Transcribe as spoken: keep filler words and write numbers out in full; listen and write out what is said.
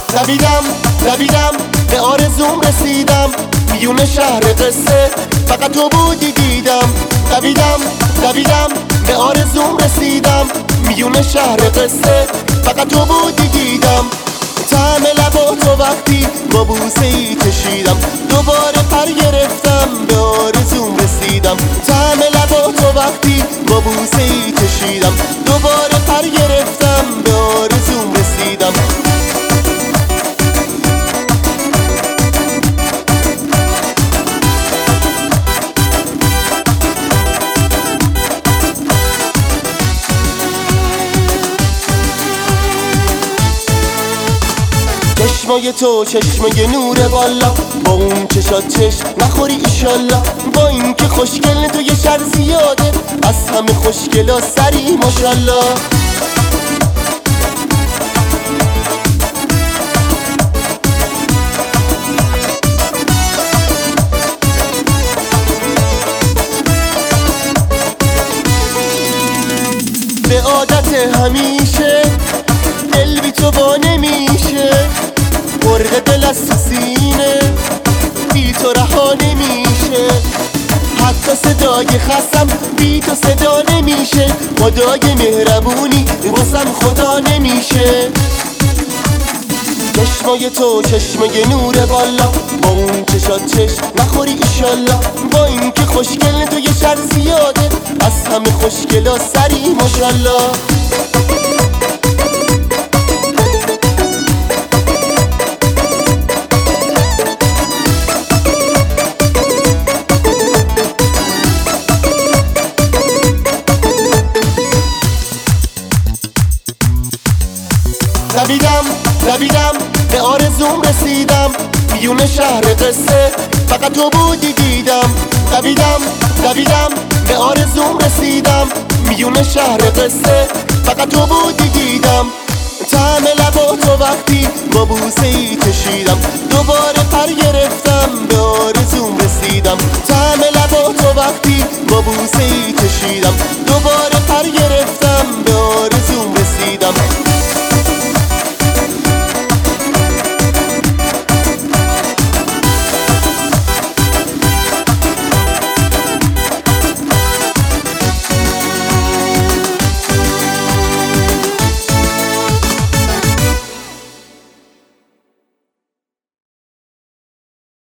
دویدم دویدم به آرزوم رسیدم، میون شهر قصه فقط تو بودی دیدم. دویدم دویدم به آرزوم رسیدم، میون شهر قصه فقط تو بودی دیدم. طعم لبا تو وقتی با بوسه ای کشیدم، دوباره پر گرفتم به آرزوم رسیدم. طعم لبا تو وقتی با بوسه ای کشیدم، دوباره پر گرفتم به آرزوم رسیدم. چشمای تو چشمای نور بالا، با اون چشات چشم نخوری ایشالله. با این که خوشگل تو یه شر زیاده، از همه خوشگلا سری ماشالله. به عادت همیشه دل بی تو با نمیشه، مرغ دل از سینه بی تو رها نمیشه. حتی صدای خستم بی تو صدا نمیشه، خدای مهربونی واسم خدا نمیشه. چشمای تو چشمای نور بالا، با اون چشات چشم نخوری ایشالله. با این که خوشگل تو یه شر زیاده، از همه خوشگلا سری ماشالله. دویدم دویدم به آرزوم رسیدم، میون شهر قصه فقط تو بودی دیدم. دویدم دویدم به آرزوم رسیدم، میون شهر قصه فقط تو بودی دیدم. طعم لبا تو وقتی با بوسه ای کشیدم، دوباره پر گرفتم به آرزوم رسیدم. طعم لبا تو وقتی با بوسه ای کشیدم، دوباره